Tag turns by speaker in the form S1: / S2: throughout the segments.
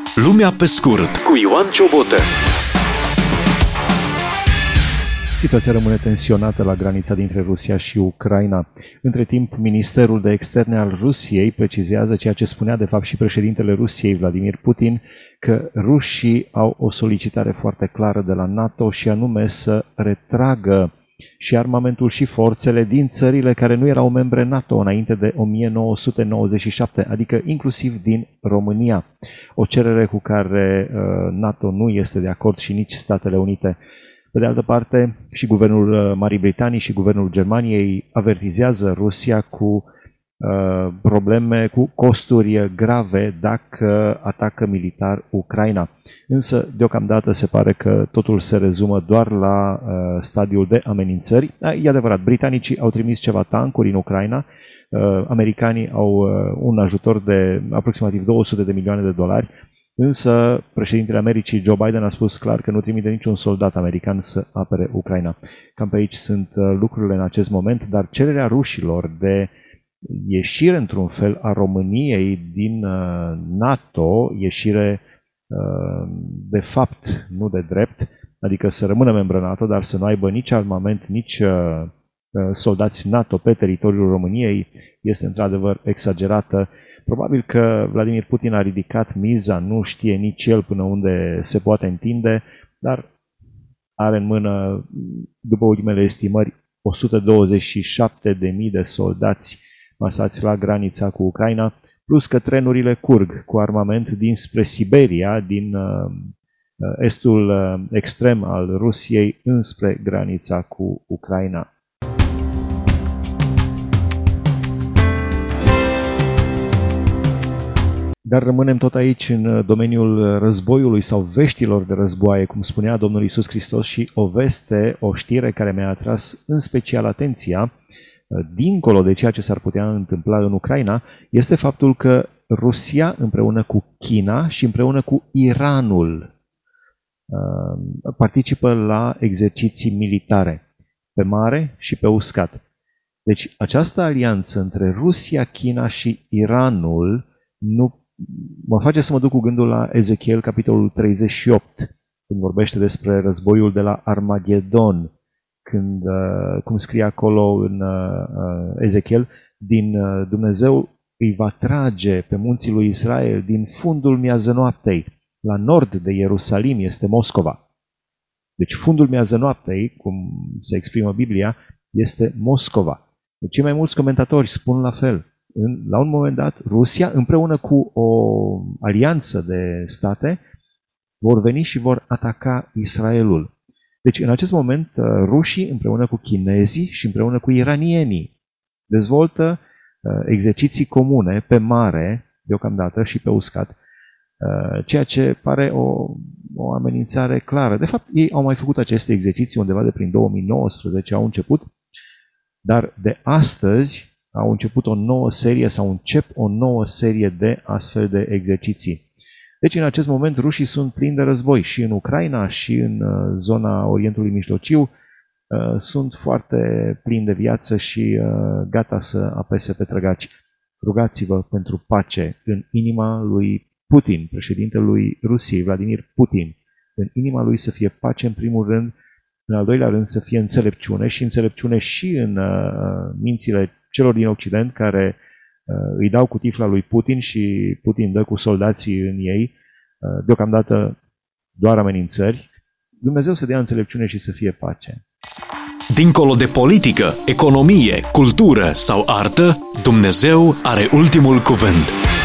S1: Lumea pe scurt cu Ioan Ciobotă.
S2: Situația rămâne tensionată la granița dintre Rusia și Ucraina. Între timp, Ministerul de Externe al Rusiei precizează ceea ce spunea de fapt și președintele Rusiei, Vladimir Putin, că rușii au o solicitare foarte clară de la NATO și anume să retragă și armamentul și forțele din țările care nu erau membre NATO înainte de 1997, adică inclusiv din România. O cerere cu care NATO nu este de acord și nici Statele Unite. Pe de altă parte, și guvernul Marii Britanii și guvernul Germaniei avertizează Rusia cu probleme, cu costuri grave dacă atacă militar Ucraina. Însă, deocamdată se pare că totul se rezumă doar la stadiul de amenințări. E adevărat, britanicii au trimis ceva tancuri în Ucraina, americanii au un ajutor de aproximativ 200 de milioane de dolari, însă președintele Americii, Joe Biden, a spus clar că nu trimite niciun soldat american să apere Ucraina. Cam pe aici sunt lucrurile în acest moment, dar cererea rușilor de ieșire într-un fel a României din NATO, ieșire de fapt, nu de drept, adică să rămână membră NATO, dar să nu aibă nici armament, nici soldați NATO pe teritoriul României, este într-adevăr exagerată. Probabil că Vladimir Putin a ridicat miza, nu știe nici el până unde se poate întinde, dar are în mână, după ultimele estimări, 127.000 de soldați masați la granița cu Ucraina, plus că trenurile curg cu armament dinspre Siberia, din estul extrem al Rusiei, înspre granița cu Ucraina. Dar rămânem tot aici în domeniul războiului sau veștilor de războaie, cum spunea Domnul Iisus Hristos, și o știre care mi-a atras în special atenția, dincolo de ceea ce s-ar putea întâmpla în Ucraina, este faptul că Rusia împreună cu China și împreună cu Iranul participă la exerciții militare pe mare și pe uscat. Deci această alianță între Rusia, China și Iranul mă face să mă duc cu gândul la Ezechiel, capitolul 38, când vorbește despre războiul de la Armagedon, când, cum scrie acolo în Ezechiel, Dumnezeu îi va trage pe munții lui Israel din fundul miazănoaptei. La nord de Ierusalim este Moscova. Deci fundul miazănoaptei, cum se exprimă Biblia, este Moscova. Deci cei mai mulți comentatori spun la fel. La un moment dat, Rusia, împreună cu o alianță de state, vor veni și vor ataca Israelul. Deci, în acest moment, rușii, împreună cu chinezii și împreună cu iranienii, dezvoltă exerciții comune pe mare, deocamdată, și pe uscat, ceea ce pare o amenințare clară. De fapt, ei au mai făcut aceste exerciții undeva de prin 2019, au început, dar de astăzi au început o nouă serie sau încep o nouă serie de astfel de exerciții. Deci în acest moment rușii sunt plini de război și în Ucraina și în zona Orientului Mijlociu sunt foarte plini de viață și gata să apese pe trăgaci. Rugați-vă pentru pace în inima lui Putin, președintelui Rusiei, Vladimir Putin. În inima lui să fie pace în primul rând, în al doilea rând să fie înțelepciune și în mințile celor din Occident care îi dau cu tifla lui Putin și Putin dă cu soldații în ei, deocamdată doar amenințări. Dumnezeu să dea înțelepciune și să fie pace.
S1: Dincolo de politică, economie, cultură sau artă, Dumnezeu are ultimul cuvânt.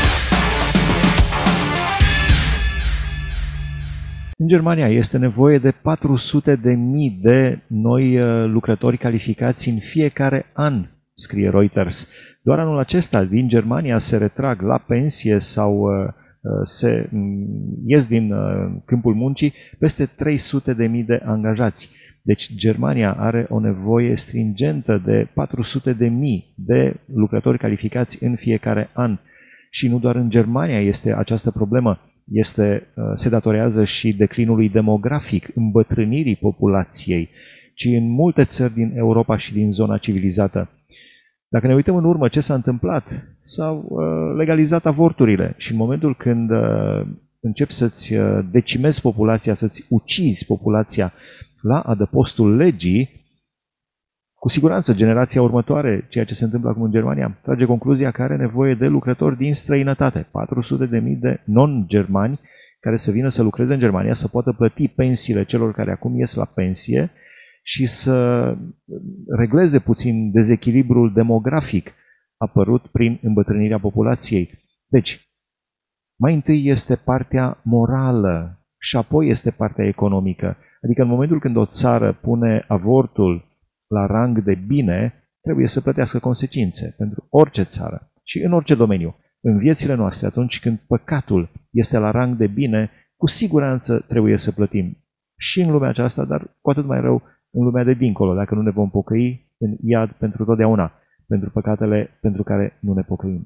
S2: În Germania este nevoie de 400.000 de noi lucrători calificați în fiecare an, scrie Reuters. Doar anul acesta din Germania se retrag la pensie sau se ies din câmpul muncii peste 300.000 de angajați. Deci Germania are o nevoie stringentă de 400.000 de lucrători calificați în fiecare an. Și nu doar în Germania este această problemă. Se datorează și declinului demografic, îmbătrânirii populației, ci în multe țări din Europa și din zona civilizată. Dacă ne uităm în urmă ce s-a întâmplat, s-au legalizat avorturile și în momentul când începi să-ți decimezi populația, să-ți ucizi populația la adăpostul legii, cu siguranță generația următoare, ceea ce se întâmplă acum în Germania, trage concluzia că are nevoie de lucrători din străinătate, 400.000 de non-germani care să vină să lucreze în Germania, să poată plăti pensiile celor care acum ies la pensie și să regleze puțin dezechilibrul demografic apărut prin îmbătrânirea populației. Deci, mai întâi este partea morală și apoi este partea economică. Adică în momentul când o țară pune avortul la rang de bine, trebuie să plătească consecințe pentru orice țară și în orice domeniu. În viețile noastre, atunci când păcatul este la rang de bine, cu siguranță trebuie să plătim. Și în lumea aceasta, dar cu atât mai rău în lumea de dincolo, dacă nu ne vom pocăi în iad pentru totdeauna, pentru păcatele pentru care nu ne pocăim.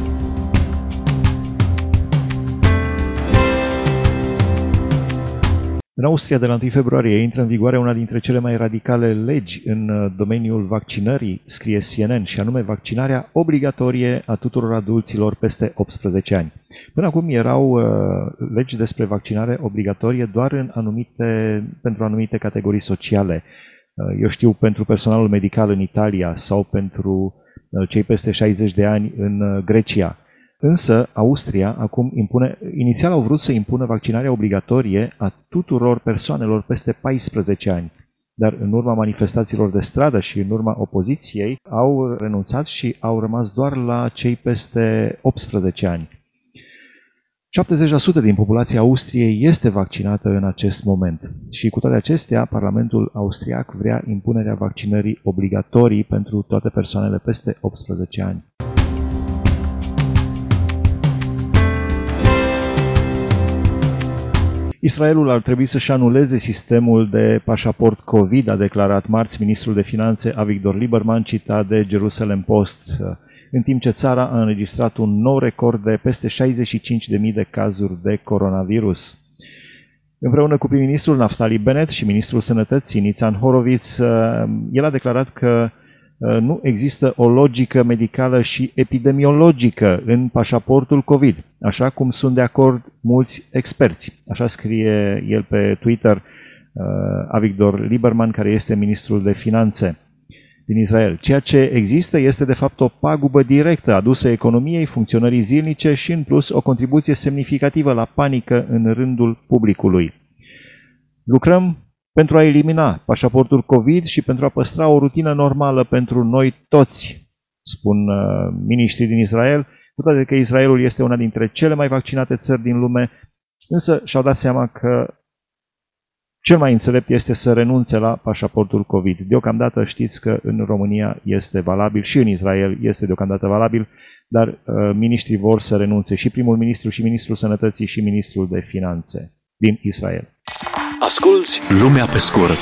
S2: În Austria, de la 1 februarie, intră în vigoare una dintre cele mai radicale legi în domeniul vaccinării, scrie CNN, și anume vaccinarea obligatorie a tuturor adulților peste 18 ani. Până acum erau legi despre vaccinare obligatorie doar pentru anumite categorii sociale. Eu știu, pentru personalul medical în Italia sau pentru cei peste 60 de ani în Grecia. Însă, Austria acum inițial au vrut să impună vaccinarea obligatorie a tuturor persoanelor peste 14 ani, dar în urma manifestațiilor de stradă și în urma opoziției au renunțat și au rămas doar la cei peste 18 ani. 70% din populația Austriei este vaccinată în acest moment și cu toate acestea, Parlamentul austriac vrea impunerea vaccinării obligatorii pentru toate persoanele peste 18 ani. Israelul ar trebui să-și anuleze sistemul de pașaport COVID, a declarat marți ministrul de finanțe Avigdor Lieberman, citat de Jerusalem Post, în timp ce țara a înregistrat un nou record de peste 65.000 de cazuri de coronavirus. Împreună cu prim-ministrul Naftali Bennett și ministrul sănătății Nitzan Horowitz, el a declarat că nu există o logică medicală și epidemiologică în pașaportul COVID, așa cum sunt de acord mulți experți. Așa scrie el pe Twitter, Avigdor Lieberman, care este ministrul de finanțe din Israel. Ceea ce există este de fapt o pagubă directă adusă economiei, funcționării zilnice și în plus o contribuție semnificativă la panică în rândul publicului. Lucrăm pentru a elimina pașaportul COVID și pentru a păstra o rutină normală pentru noi toți, spun miniștrii din Israel, cu toate că Israelul este una dintre cele mai vaccinate țări din lume, însă și-au dat seama că cel mai înțelept este să renunțe la pașaportul COVID. Deocamdată știți că în România este valabil și în Israel este deocamdată valabil, dar miniștrii vor să renunțe, și primul ministru, și ministrul sănătății, și ministrul de finanțe din Israel.
S1: Asculți Lumea pe scurt.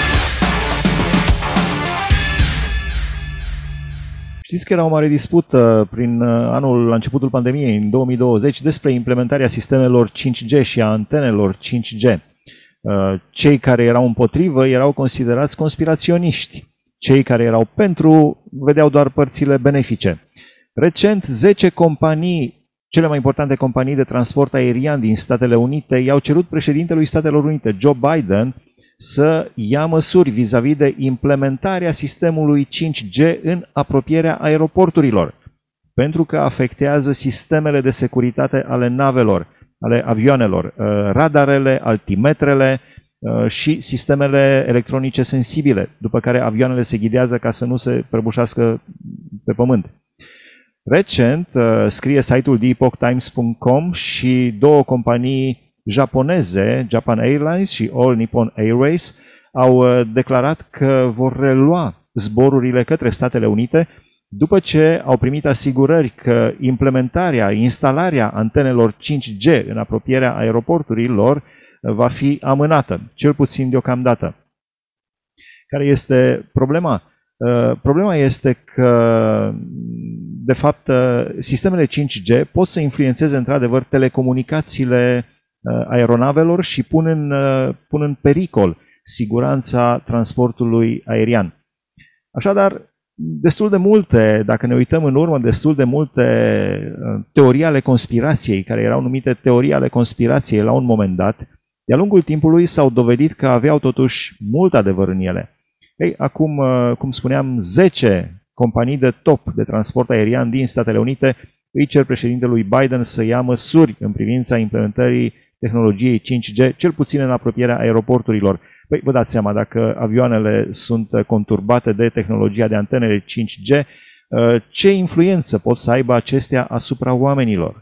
S2: Știți că era o mare dispută la începutul pandemiei, în 2020, despre implementarea sistemelor 5G și a antenelor 5G. Cei care erau împotrivă erau considerați conspiraționiști. Cei care erau pentru vedeau doar părțile benefice. Recent, 10 companii, cele mai importante companii de transport aerian din Statele Unite, i-au cerut președintelui Statelor Unite, Joe Biden, să ia măsuri vis-a-vis de implementarea sistemului 5G în apropierea aeroporturilor, pentru că afectează sistemele de securitate ale navelor, ale avioanelor, radarele, altimetrele și sistemele electronice sensibile, după care avioanele se ghidează ca să nu se prăbușească pe pământ. Recent, scrie site-ul theepochtimes.com, și două companii japoneze, Japan Airlines și All Nippon Airways, au declarat că vor relua zborurile către Statele Unite după ce au primit asigurări că instalarea antenelor 5G în apropierea aeroporturilor va fi amânată, cel puțin deocamdată. Care este problema? Problema este că, de fapt, sistemele 5G pot să influențeze într-adevăr telecomunicațiile aeronavelor și pun în pericol siguranța transportului aerian. Așadar, destul de multe, dacă ne uităm în urmă, destul de multe teorii ale conspirației, care erau numite teorii ale conspirației la un moment dat, de-a lungul timpului s-au dovedit că aveau totuși mult adevăr în ele. Ei, acum, cum spuneam, 10 companii de top de transport aerian din Statele Unite îi cer președintelui Biden să ia măsuri în privința implementării tehnologiei 5G, cel puțin în apropierea aeroporturilor. Păi, vă dați seama, dacă avioanele sunt conturbate de tehnologia de antenele 5G, ce influență pot să aibă acestea asupra oamenilor?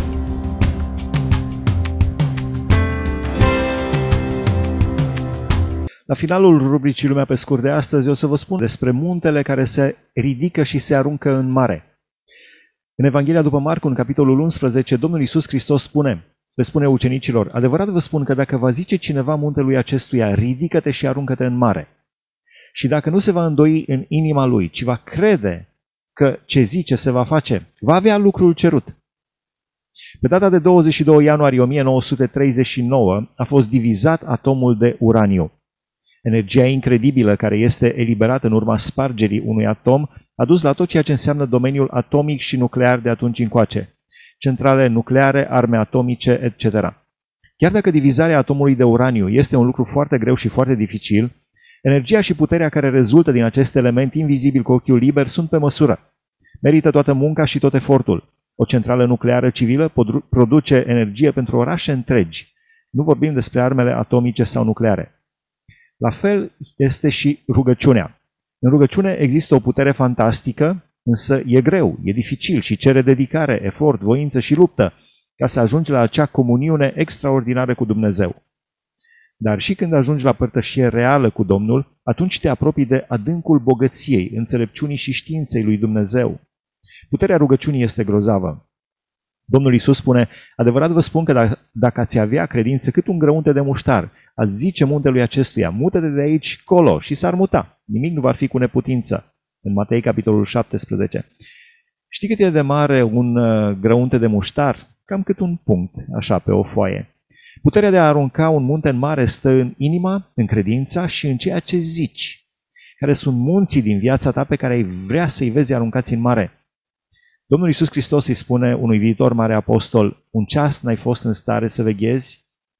S2: La finalul rubricii Lumea pe scurt de astăzi, o să vă spun despre muntele care se ridică și se aruncă în mare. În Evanghelia după Marcu, în capitolul 11, Domnul Iisus Hristos le spune ucenicilor: adevărat vă spun că dacă va zice cineva muntelui acestuia, ridică-te și aruncă-te în mare, și dacă nu se va îndoi în inima lui, ci va crede că ce zice se va face, va avea lucrul cerut. Pe data de 22 ianuarie 1939 a fost divizat atomul de uraniu. Energia incredibilă care este eliberată în urma spargerii unui atom a dus la tot ceea ce înseamnă domeniul atomic și nuclear de atunci încoace. Centrale nucleare, arme atomice, etc. Chiar dacă divizarea atomului de uraniu este un lucru foarte greu și foarte dificil, energia și puterea care rezultă din acest element invizibil cu ochiul liber sunt pe măsură. Merită toată munca și tot efortul. O centrală nucleară civilă produce energie pentru orașe întregi. Nu vorbim despre armele atomice sau nucleare. La fel este și rugăciunea. În rugăciune există o putere fantastică, însă e greu, e dificil și cere dedicare, efort, voință și luptă ca să ajungi la acea comuniune extraordinară cu Dumnezeu. Dar și când ajungi la părtășie reală cu Domnul, atunci te apropii de adâncul bogăției, înțelepciunii și științei lui Dumnezeu. Puterea rugăciunii este grozavă. Domnul Iisus spune: adevărat vă spun că dacă ați avea credință cât un grăunte de muștar, ați zice muntelui acestuia, mută-te de aici colo, și s-ar muta. Nimic nu va fi cu neputință. În Matei, capitolul 17. Știi cât e de mare un grăunte de muștar? Cam cât un punct, așa, pe o foaie. Puterea de a arunca un munte în mare stă în inima, în credința și în ceea ce zici, care sunt munții din viața ta pe care ai vrea să-i vezi aruncați în mare. Domnul Iisus Hristos îi spune unui viitor mare apostol: un ceas n-ai fost în stare să veghezi?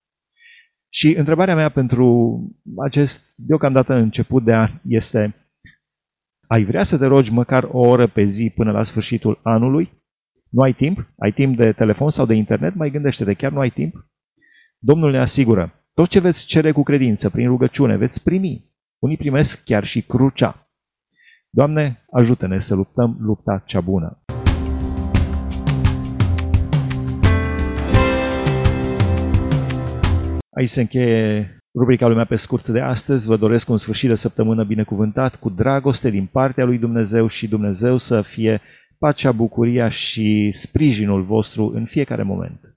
S2: Și întrebarea mea pentru acest deocamdată început de an este: ai vrea să te rogi măcar o oră pe zi până la sfârșitul anului? Nu ai timp? Ai timp de telefon sau de internet? Mai gândește-te, chiar nu ai timp? Domnul ne asigură: tot ce veți cere cu credință, prin rugăciune, veți primi. Unii primesc chiar și crucea. Doamne, ajută-ne să luptăm lupta cea bună. Aici se încheie rubrica Lumea pe scurt de astăzi. Vă doresc un sfârșit de săptămână binecuvântat, cu dragoste din partea lui Dumnezeu, și Dumnezeu să fie pacea, bucuria și sprijinul vostru în fiecare moment.